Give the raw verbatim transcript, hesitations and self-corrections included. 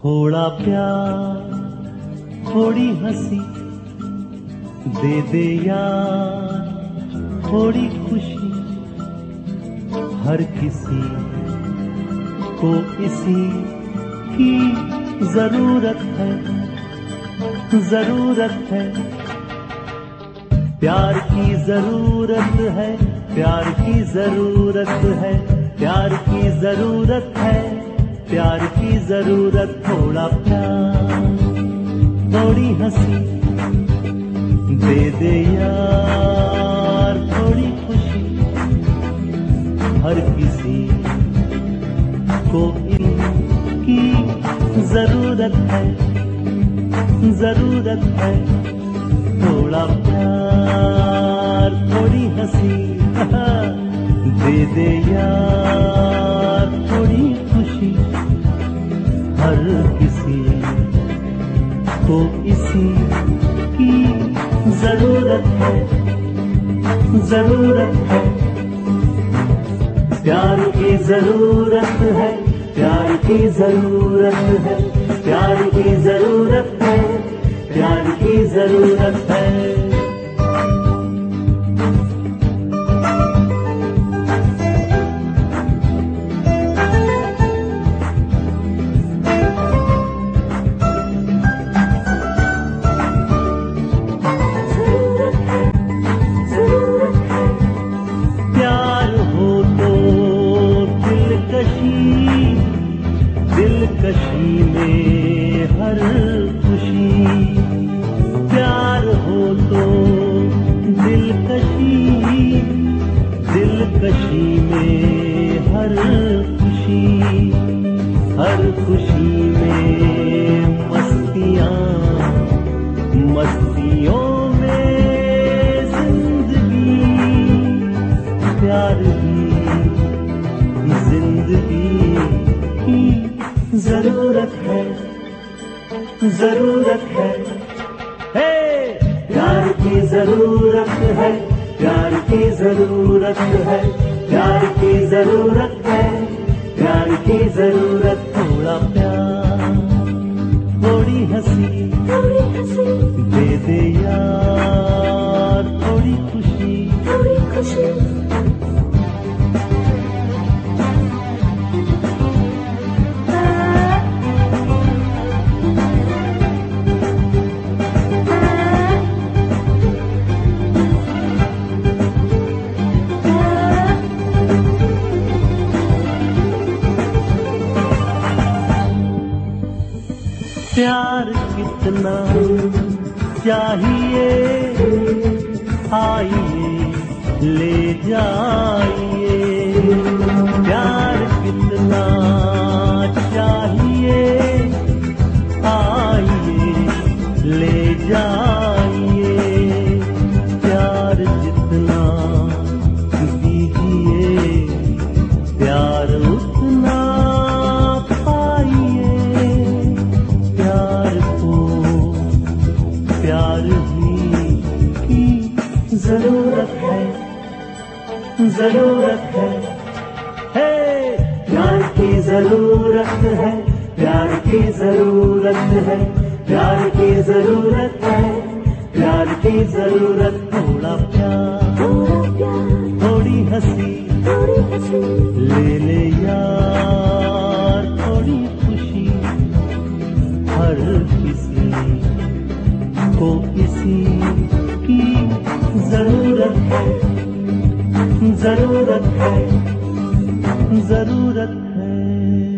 थोड़ा प्यार थोड़ी हंसी दे दे यार, थोड़ी खुशी हर किसी को इसी की जरूरत है, जरूरत है। प्यार की जरूरत है, प्यार की जरूरत है, प्यार की जरूरत है, प्यार की जरूरत। थोड़ा प्यार थोड़ी हंसी दे दे यार, थोड़ी खुशी हर किसी को इनकी जरूरत है, जरूरत है। थोड़ा प्यार थोड़ी हंसी दे दे यार, थोड़ी खुशी हर किसी को इसी की जरूरत है, जरूरत है। प्यार की जरूरत है, प्यार की जरूरत है, प्यार की जरूरत है, प्यार की जरूरत है। दिलकशी में हर खुशी, प्यार हो तो दिलकशी, दिलकशी में हर खुशी, हर खुशी में मस्तियाँ, मस्तियों में जिंदगी, प्यार ही जिंदगी की जरूरत है, जरूरत है। हे प्यार की जरूरत है, प्यार की जरूरत है, प्यार की जरूरत है, प्यार की जरूरत। थोड़ा प्यार थोड़ी हंसी दे दे यार, थोड़ी खुशी, थोड़ी खुशी। प्यार कितना चाहिए, आइए ले जाइए। प्यार कितना चाहिए, आइए ले जाइए। प्यार जितना दीजिए, प्यार उतना जरूरत है, जरूरत है। हे प्यार की जरूरत है, प्यार की जरूरत है, प्यार की जरूरत है, प्यार की जरूरत। थोड़ा प्यार थोड़ी हंसी ले ले यार, थोड़ी खुशी हर किसी को इसी की जरूरत है, जरूरत है, जरूरत है।